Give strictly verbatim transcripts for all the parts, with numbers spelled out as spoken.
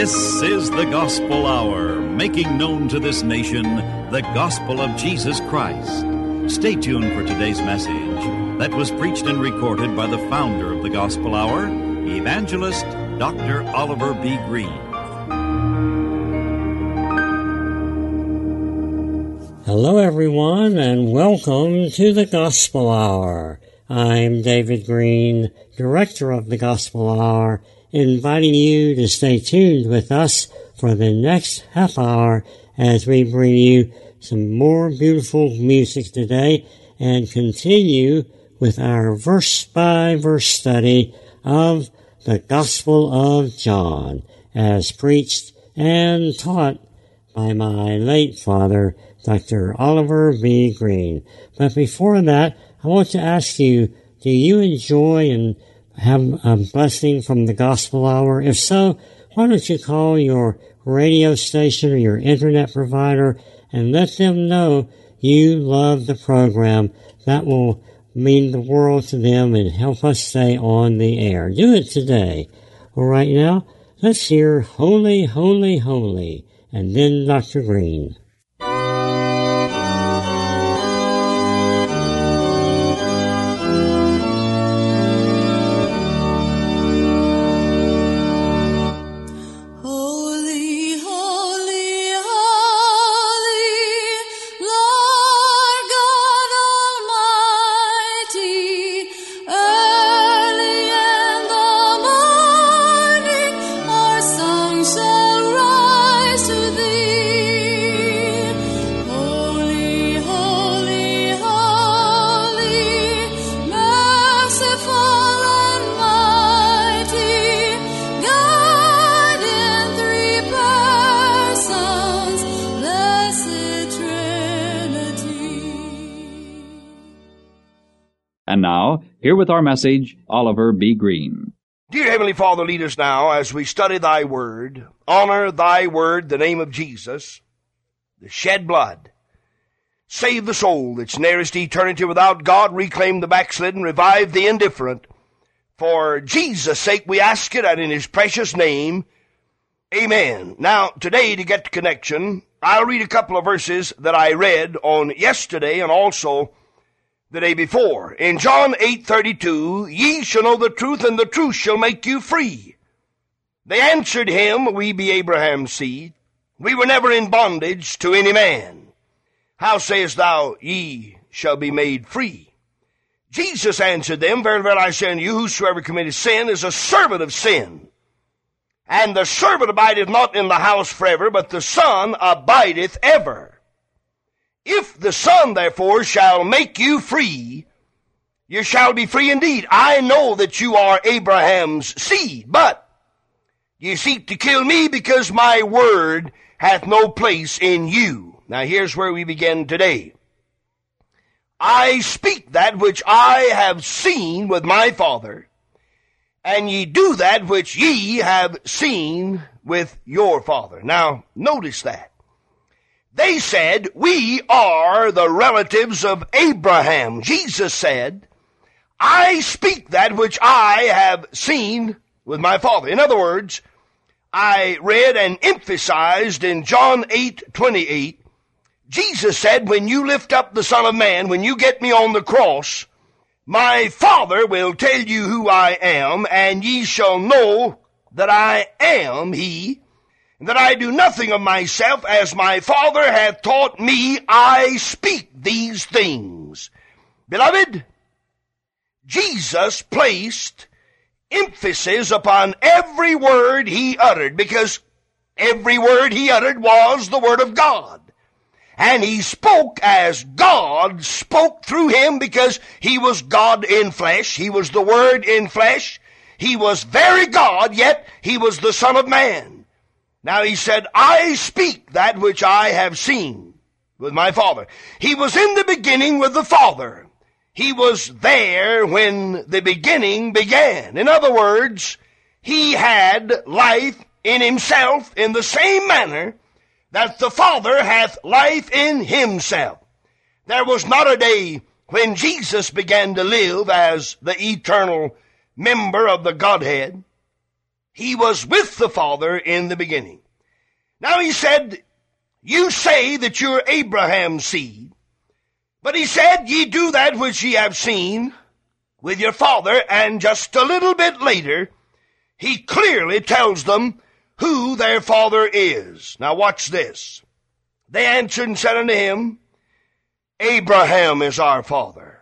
This is the Gospel Hour, making known to this nation the gospel of Jesus Christ. Stay tuned for today's message that was preached and recorded by the founder of the Gospel Hour, Evangelist Doctor Oliver B. Green. Hello, everyone, and welcome to the Gospel Hour. I'm David Green, Director of the Gospel Hour, inviting you to stay tuned with us for the next half hour as we bring you some more beautiful music today and continue with our verse-by-verse study of the Gospel of John, as preached and taught by my late father, Doctor Oliver B. Green. But before that, I want to ask you, do you enjoy and have a blessing from the Gospel Hour? If so, why don't you call your radio station or your internet provider and let them know you love the program. That will mean the world to them and help us stay on the air. Do it today. Well, right now, let's hear Holy, Holy, Holy, and then Doctor Green. And now, here with our message, Oliver B. Green. Dear Heavenly Father, lead us now as we study Thy Word. Honor Thy Word, the name of Jesus, the shed blood. Save the soul that's nearest eternity without God. Reclaim the backslidden. Revive the indifferent. For Jesus' sake we ask it, and in His precious name, amen. Now, today, to get the connection, I'll read a couple of verses that I read on yesterday and also the day before. In John eight thirty-two, ye shall know the truth, and the truth shall make you free. They answered him, we be Abraham's seed. We were never in bondage to any man. How sayest thou, ye shall be made free? Jesus answered them, Verily, verily, I say unto you, whosoever committeth sin is a servant of sin. And the servant abideth not in the house forever, but the Son abideth ever. If the Son, therefore, shall make you free, you shall be free indeed. I know that you are Abraham's seed, but ye seek to kill me because my word hath no place in you. Now here's where we begin today. I speak that which I have seen with my Father, and ye do that which ye have seen with your father. Now, notice that. They said, we are the relatives of Abraham. Jesus said, I speak that which I have seen with my Father. In other words, I read and emphasized in John eight twenty-eight, Jesus said, when you lift up the Son of Man, when you get me on the cross, my Father will tell you who I am, and ye shall know that I am He, and that I do nothing of myself, as my Father hath taught me, I speak these things. Beloved, Jesus placed emphasis upon every word He uttered, because every word He uttered was the Word of God. And He spoke as God spoke through Him, because He was God in flesh. He was the Word in flesh. He was very God, yet He was the Son of Man. Now He said, I speak that which I have seen with my Father. He was in the beginning with the Father. He was there when the beginning began. In other words, He had life in Himself in the same manner that the Father hath life in Himself. There was not a day when Jesus began to live as the eternal member of the Godhead, He was with the Father in the beginning. Now he said, you say that you're Abraham's seed, but he said, ye do that which ye have seen with your father, and just a little bit later, he clearly tells them who their father is. Now watch this. They answered and said unto him, Abraham is our father.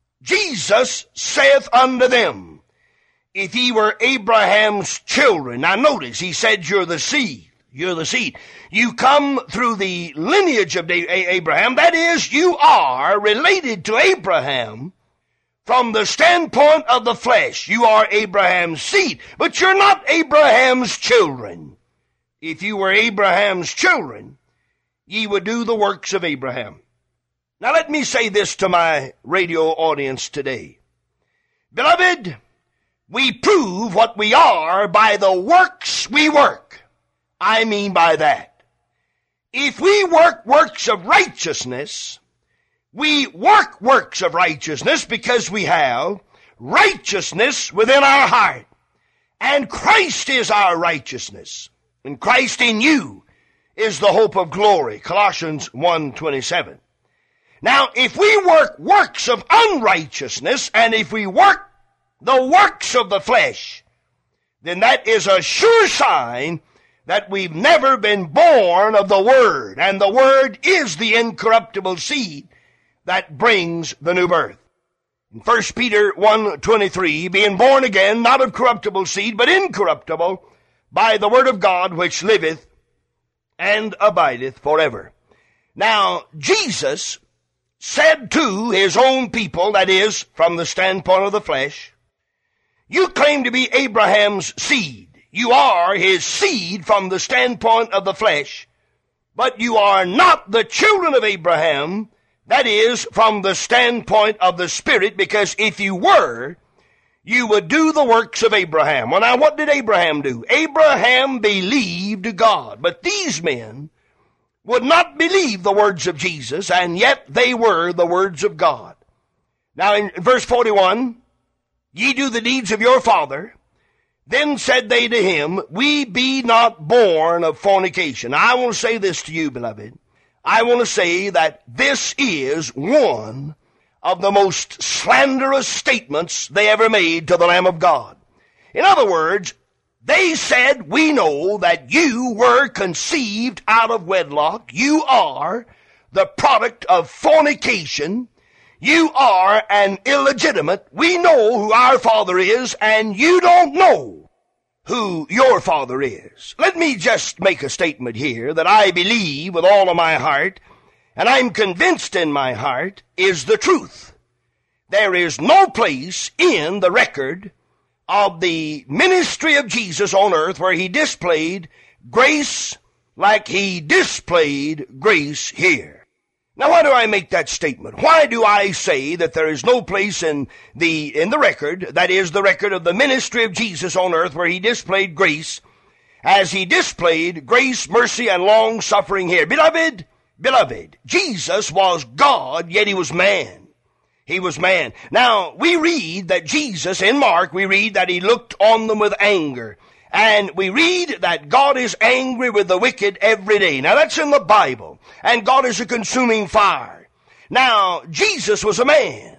Jesus saith unto them, if ye were Abraham's children. Now notice, he said you're the seed. You're the seed. You come through the lineage of Abraham. That is, you are related to Abraham from the standpoint of the flesh. You are Abraham's seed, but you're not Abraham's children. If you were Abraham's children, ye would do the works of Abraham. Now let me say this to my radio audience today. Beloved, we prove what we are by the works we work. I mean by that, if we work works of righteousness, we work works of righteousness because we have righteousness within our heart. And Christ is our righteousness. And Christ in you is the hope of glory. Colossians one twenty-seven. Now, if we work works of unrighteousness, and if we work the works of the flesh, then that is a sure sign that we've never been born of the Word. And the Word is the incorruptible seed that brings the new birth. In First Peter one twenty-three, being born again, not of corruptible seed, but incorruptible, by the Word of God, which liveth and abideth forever. Now, Jesus said to his own people, that is, from the standpoint of the flesh, you claim to be Abraham's seed. You are his seed from the standpoint of the flesh, but you are not the children of Abraham, that is, from the standpoint of the Spirit, because if you were, you would do the works of Abraham. Well, now, what did Abraham do? Abraham believed God, but these men would not believe the words of Jesus, and yet they were the words of God. Now, in verse forty-one, ye do the deeds of your father. Then said they to him, we be not born of fornication. Now, I want to say this to you, beloved. I want to say that this is one of the most slanderous statements they ever made to the Lamb of God. In other words, they said, we know that you were conceived out of wedlock. You are the product of fornication. You are an illegitimate. We know who our father is, and you don't know who your father is. Let me just make a statement here that I believe with all of my heart, and I'm convinced in my heart, is the truth. There is no place in the record of the ministry of Jesus on earth where he displayed grace like he displayed grace here. Now, why do I make that statement? Why do I say that there is no place in the in the record, that is the record of the ministry of Jesus on earth, where he displayed grace as he displayed grace, mercy, and long-suffering here? Beloved, beloved, Jesus was God, yet he was man. He was man. Now, we read that Jesus, in Mark, we read that he looked on them with anger. And we read that God is angry with the wicked every day. Now, that's in the Bible. And God is a consuming fire. Now, Jesus was a man.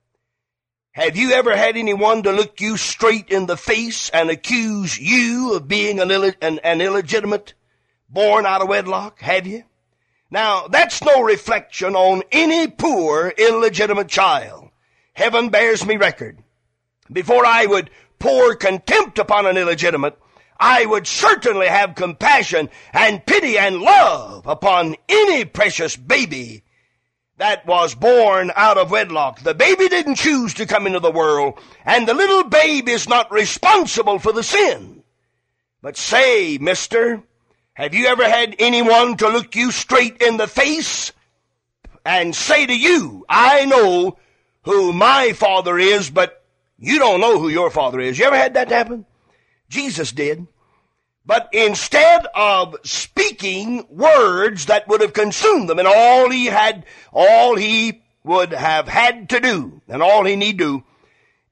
Have you ever had anyone to look you straight in the face and accuse you of being an, Ill- an, an illegitimate, born out of wedlock? Have you? Now, that's no reflection on any poor, illegitimate child. Heaven bears me record. Before I would pour contempt upon an illegitimate, I would certainly have compassion and pity and love upon any precious baby that was born out of wedlock. The baby didn't choose to come into the world, and the little babe is not responsible for the sin. But say, mister, have you ever had anyone to look you straight in the face and say to you, I know who my father is, but you don't know who your father is? You ever had that happen? Jesus did. But instead of speaking words that would have consumed them, and all he had, all he would have had to do, and all he need do,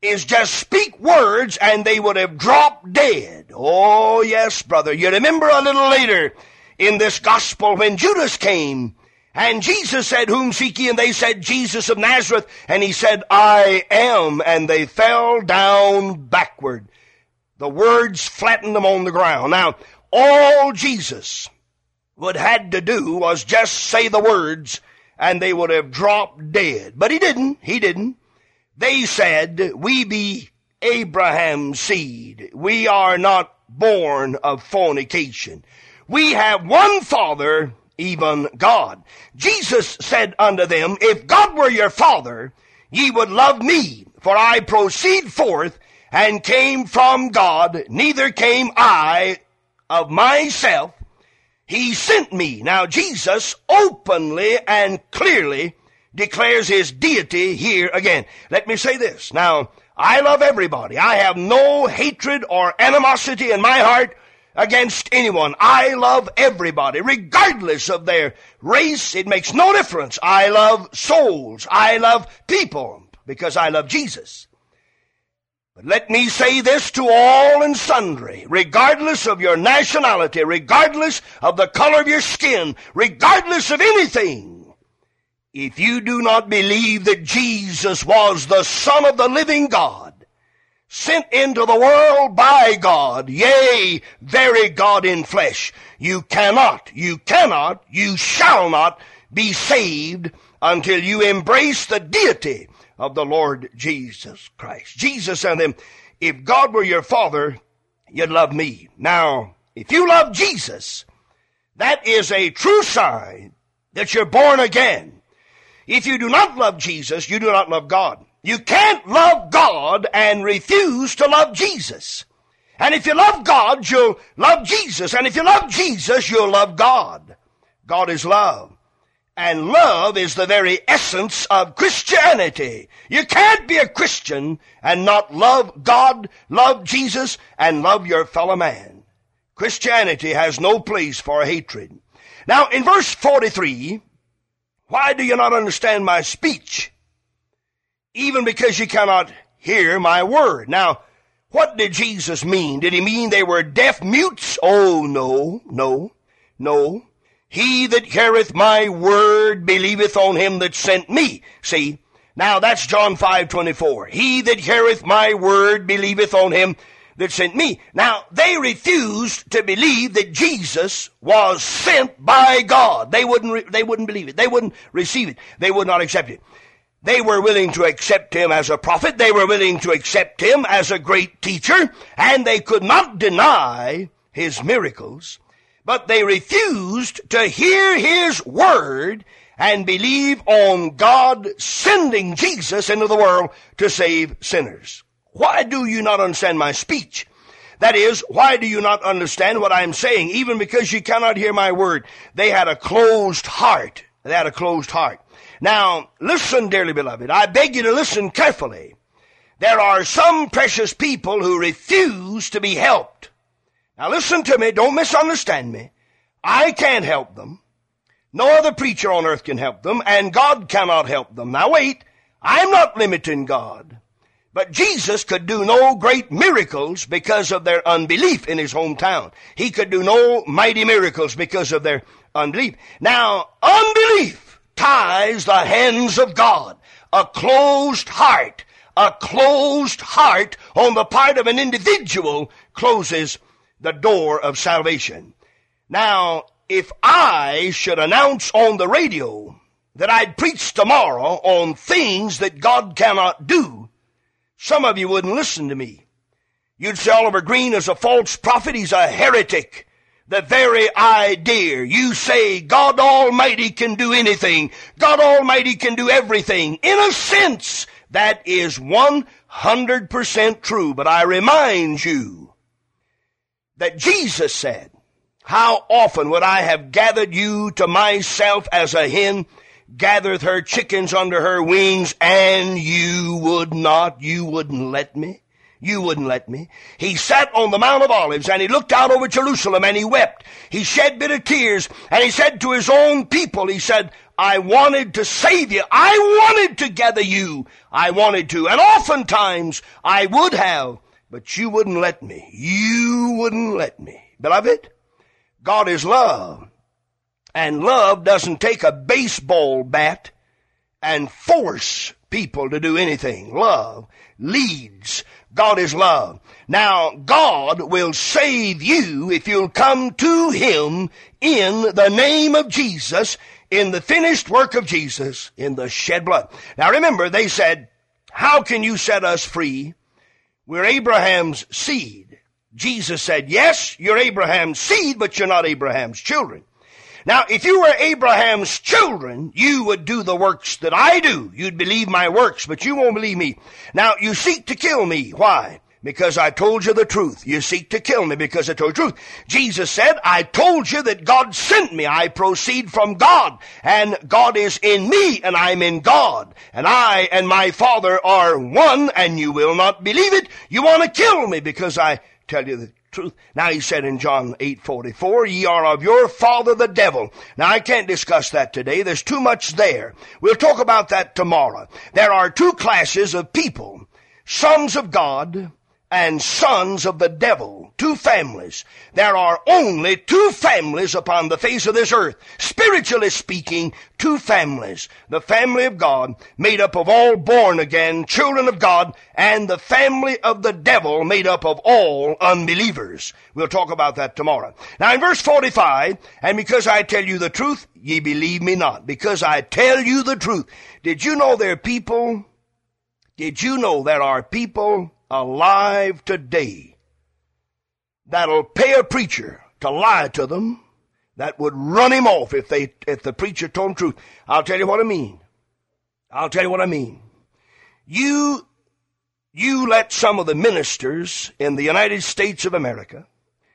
is just speak words and they would have dropped dead. Oh, yes, brother. You remember a little later in this gospel when Judas came and Jesus said, "Whom seek ye?" And they said, "Jesus of Nazareth." And he said, "I am." And they fell down backward. The words flattened them on the ground. Now, all Jesus would had to do was just say the words and they would have dropped dead. But he didn't. He didn't. They said, "We be Abraham's seed. We are not born of fornication. We have one Father, even God." Jesus said unto them, "If God were your Father, ye would love me, for I proceed forth and came from God, neither came I of myself. He sent me." Now Jesus openly and clearly declares his deity here again. Let me say this. Now, I love everybody. I have no hatred or animosity in my heart against anyone. I love everybody, regardless of their race. It makes no difference. I love souls. I love people because I love Jesus. But let me say this to all and sundry, regardless of your nationality, regardless of the color of your skin, regardless of anything. If you do not believe that Jesus was the Son of the living God, sent into the world by God, yea, very God in flesh, you cannot, you cannot, you shall not be saved until you embrace the deity of the Lord Jesus Christ. Jesus said to them, "If God were your Father, you'd love me." Now, if you love Jesus, that is a true sign that you're born again. If you do not love Jesus, you do not love God. You can't love God and refuse to love Jesus. And if you love God, you'll love Jesus. And if you love Jesus, you'll love God. God is love. And love is the very essence of Christianity. You can't be a Christian and not love God, love Jesus, and love your fellow man. Christianity has no place for hatred. Now, in verse forty-three, "Why do you not understand my speech? Even because you cannot hear my word." Now, what did Jesus mean? Did he mean they were deaf mutes? Oh, no, no, no. "He that heareth my word believeth on him that sent me." See, now that's John five twenty-four. "He that heareth my word believeth on him that sent me." Now, they refused to believe that Jesus was sent by God. They wouldn't, re- they wouldn't believe it. They wouldn't receive it. They would not accept it. They were willing to accept him as a prophet. They were willing to accept him as a great teacher. And they could not deny his miracles. But they refused to hear his word and believe on God sending Jesus into the world to save sinners. Why do you not understand my speech? That is, why do you not understand what I am saying? Even because you cannot hear my word. They had a closed heart. They had a closed heart. Now, listen, dearly beloved. I beg you to listen carefully. There are some precious people who refuse to be helped. Now listen to me. Don't misunderstand me. I can't help them. No other preacher on earth can help them, and God cannot help them. Now wait. I'm not limiting God. But Jesus could do no great miracles because of their unbelief in his hometown. He could do no mighty miracles because of their unbelief. Now, unbelief ties the hands of God. A closed heart, a closed heart on the part of an individual closes the door of salvation. Now, if I should announce on the radio that I'd preach tomorrow on things that God cannot do, some of you wouldn't listen to me. You'd say Oliver Green is a false prophet. He's a heretic. The very idea. You say God Almighty can do anything. God Almighty can do everything. In a sense, that is one hundred percent true. But I remind you that Jesus said, "How often would I have gathered you to myself as a hen gathereth her chickens under her wings, and you would not." You wouldn't let me. You wouldn't let me. He sat on the Mount of Olives, and he looked out over Jerusalem, and he wept. He shed bitter tears, and he said to his own people, he said, I wanted to save you. I wanted to gather you. I wanted to. And oftentimes I would have, but you wouldn't let me. You wouldn't let me. Beloved, God is love. And love doesn't take a baseball bat and force people to do anything. Love leads. God is love. Now, God will save you if you'll come to Him in the name of Jesus, in the finished work of Jesus, in the shed blood. Now remember, they said, how can you set us free? We're Abraham's seed. Jesus said, yes, you're Abraham's seed, but you're not Abraham's children. Now, if you were Abraham's children, you would do the works that I do. You'd believe my works, but you won't believe me. Now, you seek to kill me. Why? Because I told you the truth. You seek to kill me because I told you the truth. Jesus said, I told you that God sent me. I proceed from God, and God is in me, and I'm in God. And I and my Father are one, and you will not believe it. You want to kill me because I tell you the truth. Now he said in John eight forty-four, ye are of your father the devil. Now I can't discuss that today. There's too much there. We'll talk about that tomorrow. There are two classes of people, sons of God and sons of the devil. Two families. There are only two families upon the face of this earth. Spiritually speaking, two families. The family of God, made up of all born again children of God, and the family of the devil, made up of all unbelievers. We'll talk about that tomorrow. Now in verse forty-five, and because I tell you the truth, ye believe me not. Because I tell you the truth. Did you know there are people, did you know there are people alive today that'll pay a preacher to lie to them, that would run him off if they if the preacher told him truth? I'll tell you what I mean. I'll tell you what I mean. You you let some of the ministers in the United States of America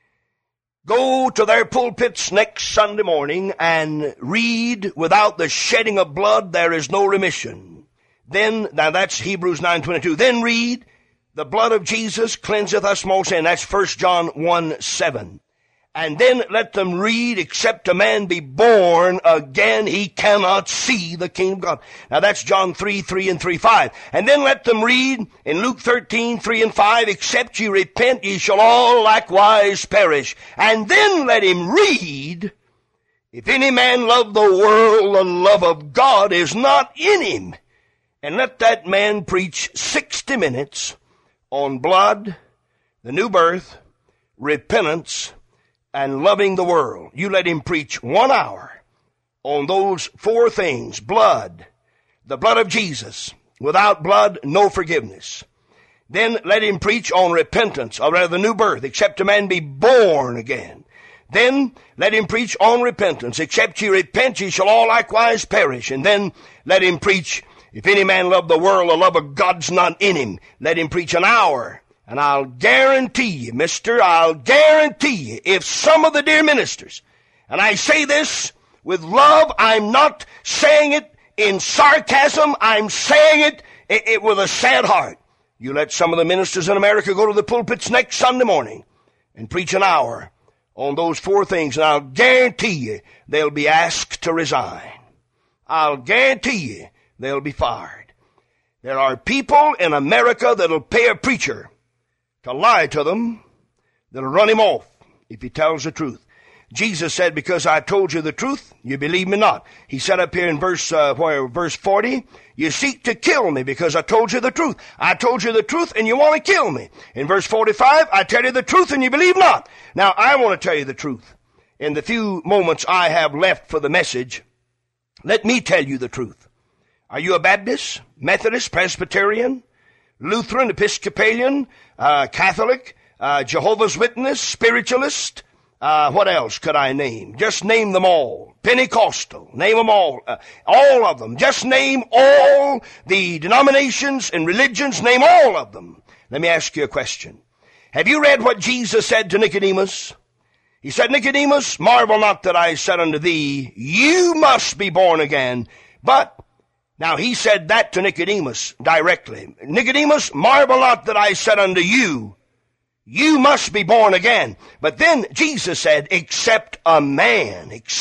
go to their pulpits next Sunday morning and read, without the shedding of blood there is no remission. Then, now that's Hebrews nine twenty-two. Then read, the blood of Jesus cleanseth us from all sin. That's First John one seven. And then let them read, except a man be born again, he cannot see the kingdom of God. Now that's John three, three and three, five. And then let them read in Luke thirteen, three and five, except ye repent, ye shall all likewise perish. And then let him read, if any man love the world, the love of God is not in him. And let that man preach sixty minutes on blood, the new birth, repentance, and loving the world. You let him preach one hour on those four things: blood, the blood of Jesus. Without blood, no forgiveness. Then let him preach on repentance, or rather the new birth, except a man be born again. Then let him preach on repentance. Except ye repent, ye shall all likewise perish. And then let him preach, if any man love the world, the love of God's not in him. Let him preach an hour. And I'll guarantee you, mister, I'll guarantee you, if some of the dear ministers, and I say this with love, I'm not saying it in sarcasm, I'm saying it, it, it with a sad heart. You let some of the ministers in America go to the pulpits next Sunday morning and preach an hour on those four things, and I'll guarantee you they'll be asked to resign. I'll guarantee you they'll be fired. There are people in America that'll pay a preacher to lie to them, that'll run him off if he tells the truth. Jesus said, because I told you the truth, you believe me not. He said up here in verse uh, where, verse forty, you seek to kill me because I told you the truth. I told you the truth and you want to kill me. In verse forty-five, I tell you the truth and you believe not. Now, I want to tell you the truth. In the few moments I have left for the message, let me tell you the truth. Are you a Baptist, Methodist, Presbyterian, Lutheran, Episcopalian, uh, Catholic, uh, Jehovah's Witness, Spiritualist? Uh, what else could I name? Just name them all. Pentecostal. Name them all. Uh, all of them. Just name all the denominations and religions. Name all of them. Let me ask you a question. Have you read what Jesus said to Nicodemus? He said, Nicodemus, marvel not that I said unto thee, you must be born again. But now, he said that to Nicodemus directly. Nicodemus, marvel not that I said unto you, you must be born again. But then Jesus said, except a man, except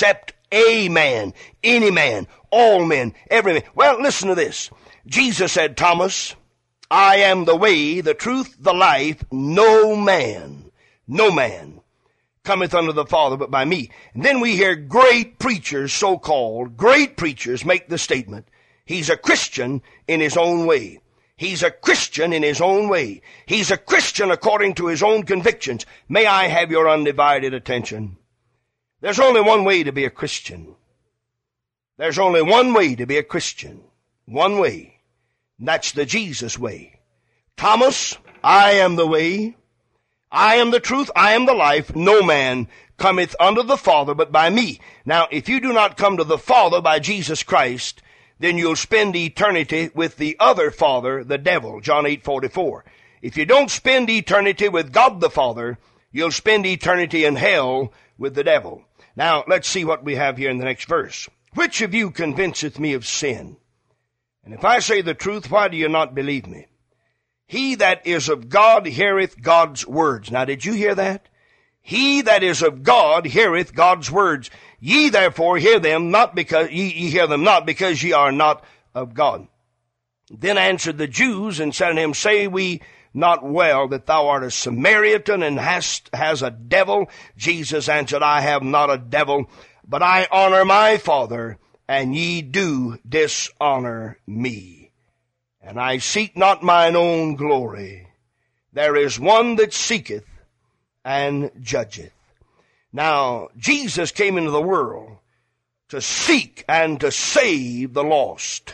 A man, any man, all men, every man. Well, listen to this. Jesus said, Thomas, I am the way, the truth, the life. No man, no man cometh unto the Father but by me. And then we hear great preachers, so-called, great preachers make the statement, he's a Christian in his own way. He's a Christian in his own way. He's a Christian according to his own convictions. May I have your undivided attention? There's only one way to be a Christian. There's only one way to be a Christian. One way. And that's the Jesus way. Thomas, I am the way. I am the truth. I am the life. No man cometh unto the Father but by me. Now, if you do not come to the Father by Jesus Christ, then you'll spend eternity with the other father, the devil, John eight forty-four. If you don't spend eternity with God the Father, you'll spend eternity in hell with the devil. Now, let's see what we have here in the next verse. Which of you convinceth me of sin? And if I say the truth, why do you not believe me? He that is of God heareth God's words. Now, did you hear that? He that is of God heareth God's words. Ye therefore hear them not because ye, ye hear them not because ye are not of God. Then answered the Jews and said unto him, Say we not well that thou art a Samaritan and hast has a devil? Jesus answered, I have not a devil, but I honor my Father, and ye do dishonor me. And I seek not mine own glory. There is one that seeketh and judgeth. Now, Jesus came into the world to seek and to save the lost.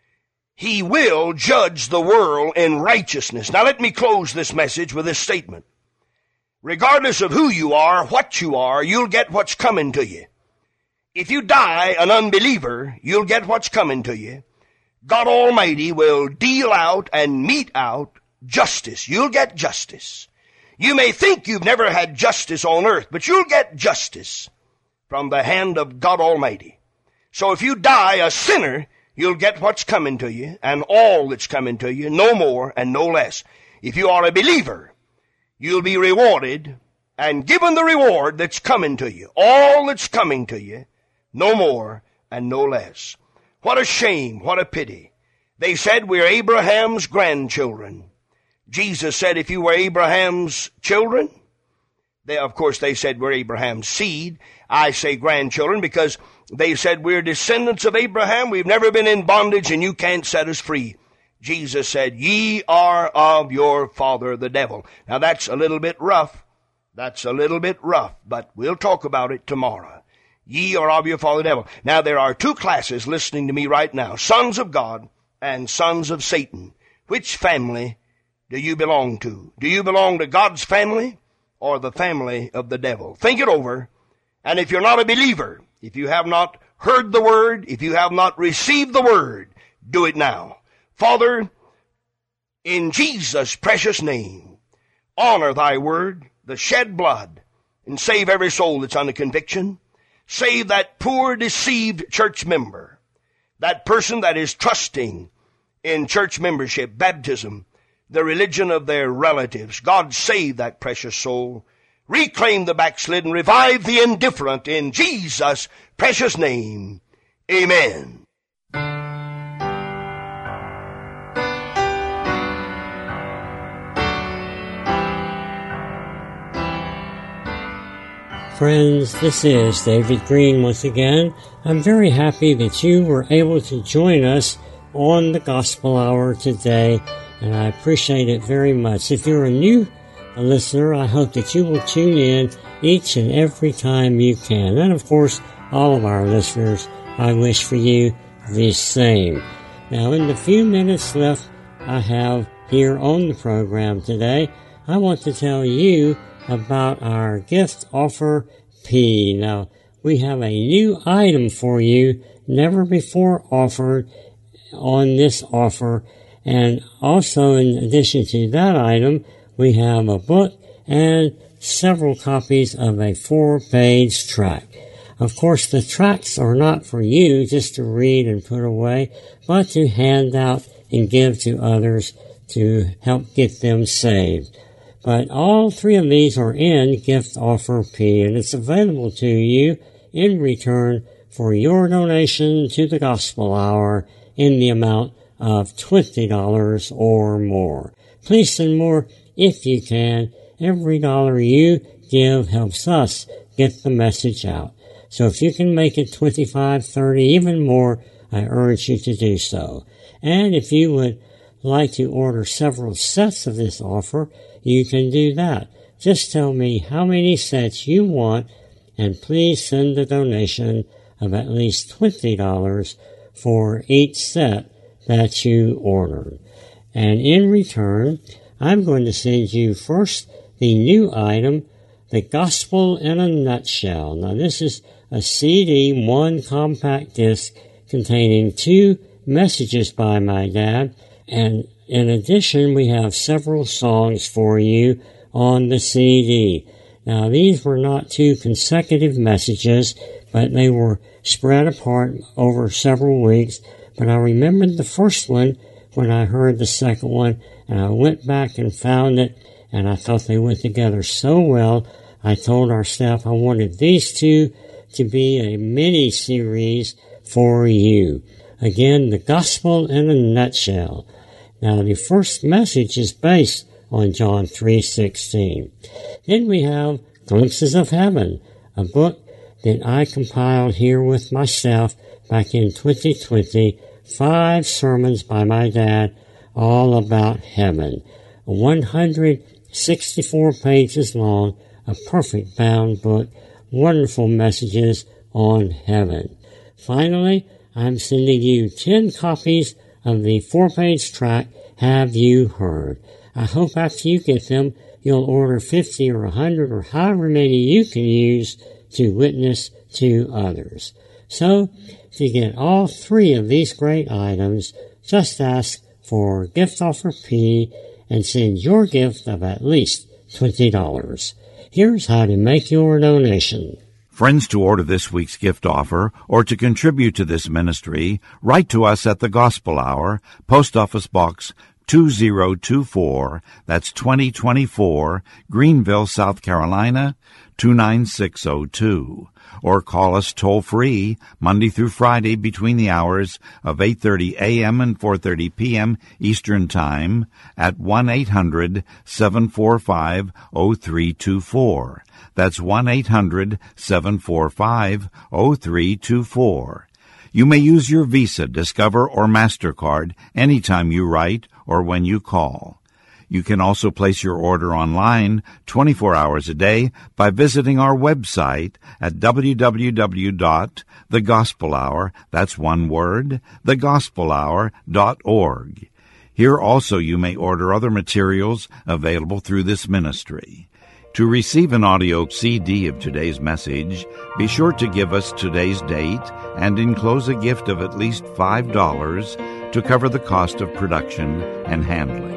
He will judge the world in righteousness. Now let me close this message with this statement. Regardless of who you are, what you are, you'll get what's coming to you. If you die an unbeliever, you'll get what's coming to you. God Almighty will deal out and mete out justice. You'll get justice. You may think you've never had justice on earth, but you'll get justice from the hand of God Almighty. So if you die a sinner, you'll get what's coming to you and all that's coming to you, no more and no less. If you are a believer, you'll be rewarded and given the reward that's coming to you, all that's coming to you, no more and no less. What a shame, what a pity. They said we're Abraham's grandchildren. Jesus said if you were Abraham's children, they, of course they said we're Abraham's seed. I say grandchildren because they said we're descendants of Abraham. We've never been in bondage and you can't set us free. Jesus said, ye are of your father the devil. Now that's a little bit rough. That's a little bit rough, but we'll talk about it tomorrow. Ye are of your father the devil. Now there are two classes listening to me right now, sons of God and sons of Satan. Which family do you belong to? Do you belong to God's family or the family of the devil? Think it over. And if you're not a believer, if you have not heard the word, if you have not received the word, do it now. Father, in Jesus' precious name, honor thy word, the shed blood, and save every soul that's under conviction. Save that poor, deceived church member, that person that is trusting in church membership, baptism, the religion of their relatives. God, save that precious soul. Reclaim the backslidden, revive the indifferent in Jesus' precious name. Amen. Friends, this is David Green once again. I'm very happy that you were able to join us on the Gospel Hour today, and I appreciate it very much. If you're a new listener, I hope that you will tune in each and every time you can. And of course, all of our listeners, I wish for you the same. Now, in the few minutes left I have here on the program today, I want to tell you about our gift offer P. Now, we have a new item for you, never before offered on this offer. And also, in addition to that item, we have a book and several copies of a four-page tract. Of course, the tracts are not for you just to read and put away, but to hand out and give to others to help get them saved. But all three of these are in Gift Offer P, and it's available to you in return for your donation to the Gospel Hour in the amount of twenty dollars or more. Please send more if you can. Every dollar you give helps us get the message out. So if you can make it twenty-five, thirty, even more, I urge you to do so. And if you would like to order several sets of this offer, you can do that. Just tell me how many sets you want, and please send a donation of at least twenty dollars for each set that you ordered. And in return, I'm going to send you first the new item, The Gospel in a Nutshell. Now, this is a C D, one compact disc containing two messages by my dad, and in addition, we have several songs for you on the C D. Now, these were not two consecutive messages, but they were spread apart over several weeks. But I remembered the first one when I heard the second one, and I went back and found it, and I thought they went together so well. I told our staff I wanted these two to be a mini-series for you. Again, The Gospel in a Nutshell. Now, the first message is based on John three sixteen. Then we have Glimpses of Heaven, a book that I compiled here with my staff back in twenty twenty, five sermons by my dad all about heaven. one hundred sixty-four pages long, a perfect bound book, wonderful messages on heaven. Finally, I'm sending you ten copies of the four-page tract, Have You Heard? I hope after you get them, you'll order fifty or one hundred or however many you can use to witness to others. So, to get all three of these great items, just ask for Gift Offer P and send your gift of at least twenty dollars. Here's how to make your donation. Friends, to order this week's gift offer or to contribute to this ministry, write to us at the Gospel Hour, Post Office Box two zero two four, that's twenty twenty-four, Greenville, South Carolina, two nine six zero two. Or call us toll-free Monday through Friday between the hours of eight thirty a.m. and four thirty p.m. Eastern Time at one eight hundred seven four five zero three two four. That's one eight hundred seven four five zero three two four. You may use your Visa, Discover, or MasterCard anytime you write or when you call. You can also place your order online twenty-four hours a day by visiting our website at w w w dot the gospel hour, that's one word, the gospel hour dot org. Here also you may order other materials available through this ministry. To receive an audio C D of today's message, be sure to give us today's date and enclose a gift of at least five dollars to cover the cost of production and handling.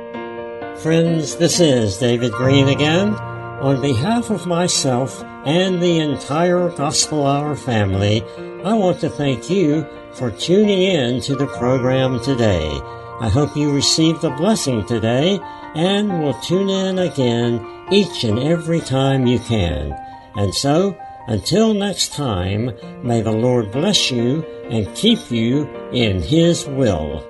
Friends, this is David Green again. On behalf of myself and the entire Gospel Hour family, I want to thank you for tuning in to the program today. I hope you received a blessing today and will tune in again each and every time you can. And so, until next time, may the Lord bless you and keep you in His will.